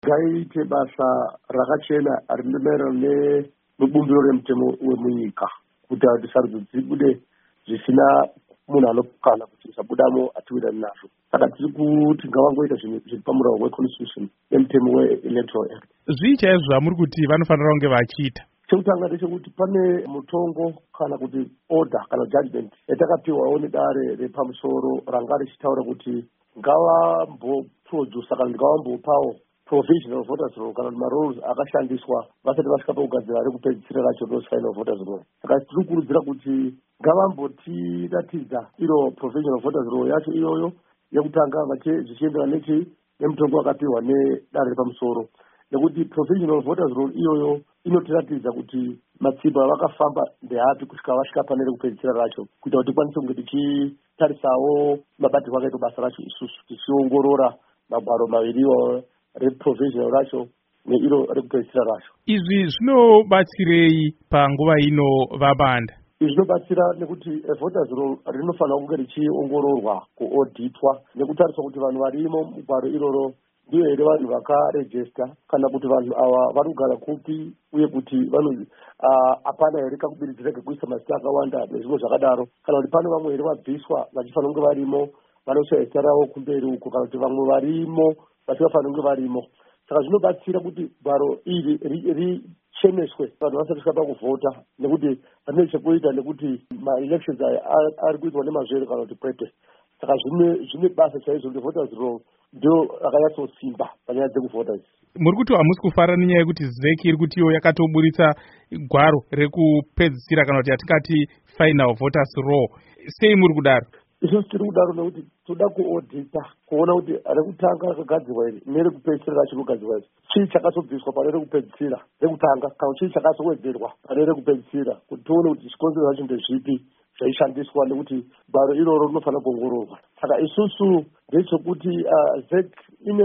Gaite basa rakachena rinomaererano nebumbiro remutemo wemunyika kuti sarudzo dzibude zvisina munhu anokana kuti zvisabudamo atiwirani nazvo. Saka tiri kuti ngavangoita zvinhu zviri pamurao weconstitution nemutemo weelectoral act. Zvii chaizvo zvamuri kuti vanofanira kunge vachiita? Chekutanga ndechekuti pane mutongo kana kuti order kana judgment yatakapiwawo nedare repamusoro ranga richitaura kuti ngavamboprodusa kana ngavambopawo provisional voters roll kana marules akashandiswa vasati vasvika pakugadzira rekupedzisira racho those final voters roll. Saka tiri kukurudzira kuti ngavambotiratidza iro provisional voters roll yacho iyoyo yekutanga zvichienderana nemutongo wakapiwa nedare repamusoro, nekuti provisional voters roll iyoyo inotiratidza kuti matsimba vakafamba ndeapi kusvika vasvika pane rekupedzisira racho, kuita kuti tikwanise kunge tichitarisawo mabatirwo akaita basa racho isusu tichiongorora magwaro maviriwo reprovisional racho neiro rekupedzisira racho. Izvi zvinobatsirei panguva ino vabanda? Izvi zvinobatsira nekuti voters roll rinofanira kunge richiongororwa kuodhitwa nekutariswa kuti vanhu varimo mugwaro iroro ndiyo here vanhu vakarejesta kana kuti vanhu ava vari kugara kupi uye kuti hapana here kakubiridzira kekuisa mazita akawanda nezvimwe zvakadaro, kana kuti pane vamwe here vabviswa vachifanira kunge varimo vanoshaya zita ravo kumberi uko, kana kuti vamwe varimo vasingafanira kunge varimo. Saka zvinobatsira kuti gwaro iri richeneswe vanhu vasati vasvika pakuvhota, nekuti rine chekuita nekuti maelections aya ari kuitwa nemazvere kana kuti kwete. Saka zvine basa chaizvo kuti voters roll ndio rakanyatsosimba panyaya dzekuvhota idzi. Muri kuti hamusi kufara nenyaya yekuti ZEC iri kutiwo yakatoburitsa gwaro rekupedzisira kana kuti yatingati final voters roll. Sei muri kudaro? Isusu tiri kudaro nekuti toda kuodhita kuona kuti rekutanga rakagadzirwa iri nerekupedzisira racho rinogadzirwa iri chii chakazobviswa pane rekupedzisira rekutanga kana chii chakazowedzerwa pane rekupedzisira, kuti tione kuti chikonzero racho ndezvipi zvaishandiswa, nekuti gwaro iroro rinofanira kuongororwa. Saka isusu ndechekuti ZEC ine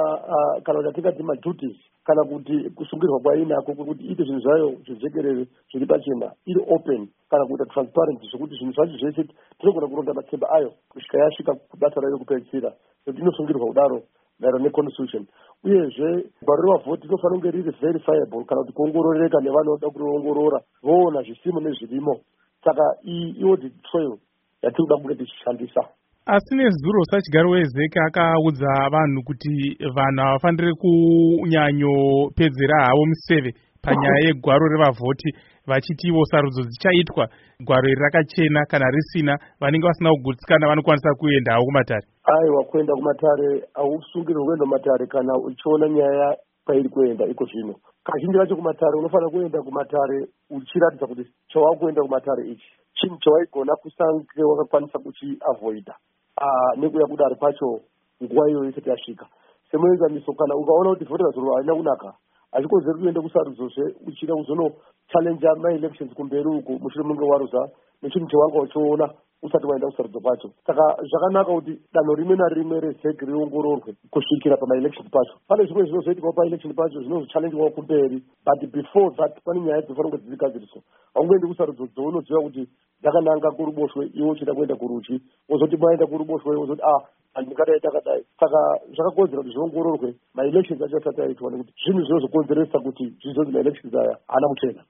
kana kuti atingati maduties kana kuti kusungirwa kwainako kwekuti ite zvinhu zvayo zvijekerere zviri pachena, iri open kana kuita transparent, zvokuti zvinhu zvacho zvese tinogona kuronga matsemba ayo kusvika yasvika kubasa rayo rekupedzisira, nekuti inosungirwa kudaro maererano neconstitution. Uyezve gwaro revavhoti rinofanira kunge riri verifiable kana kuti kuongororeka nevanoda kuriongorora voona zvisimo nezvirimo. Saka iaudit trail yatiri kuda kunge tichishandisa. Asi nezuro sachigaro weZEC akaudza vanhu kuti vanhu havafaniri kunyanyopedzera havo miseve panyaya yegwaro revavhoti, vachitiwo sarudzo dzichaitwa gwaro iri rakachena, kana risina vanenge vasina kugutsikana vanokwanisa kuenda havo kumatare. Aiwa, kuenda kumatare hausungirwe kuenda kumatare kana uchiona nyaya kwairi kuenda iko zvino. Kazhinji kacho kumatare unofanira kuenda kumatare uchiratidza kuti chawakuenda kumatare ichi chinhu chawaigona kusange wakakwanisa kuchiavoida nekuya kudaro kwacho nguva iyoyo isati yasvika. Semuenzaniso, kana ukaona kuti voters roll haina kunaka, hachikonzeri kuenda kusarudzozve uchida kuzono challenge maelections kumberi uko mushure munge waruza nechinhu chawanga uchiona usati waenda kusarudzo kwacho. Saka zvakanaka kuti danho rimwe narimwe reZEC riongororwe kusvikira pamaelection pacho. Pane zvimwe zvinozoitwawo paelection pacho zvinozochallengewawo kumberi, but before that pane nyaya dzinofanira kunge dzirigadziriswa. Haungoendi kusarudzo dzounoziva kuti ndakananga kuruboshwe iwe uchida kuenda kurudyi, wozoti maenda kuruboshwe wozoti handingadai takadai. Saka zvakakonzera kuti zviongororwe maelections acho asati aitwa, nekuti zvinhu zvinozokonzeresa kuti zvizonzi maelections aya haana kuchena.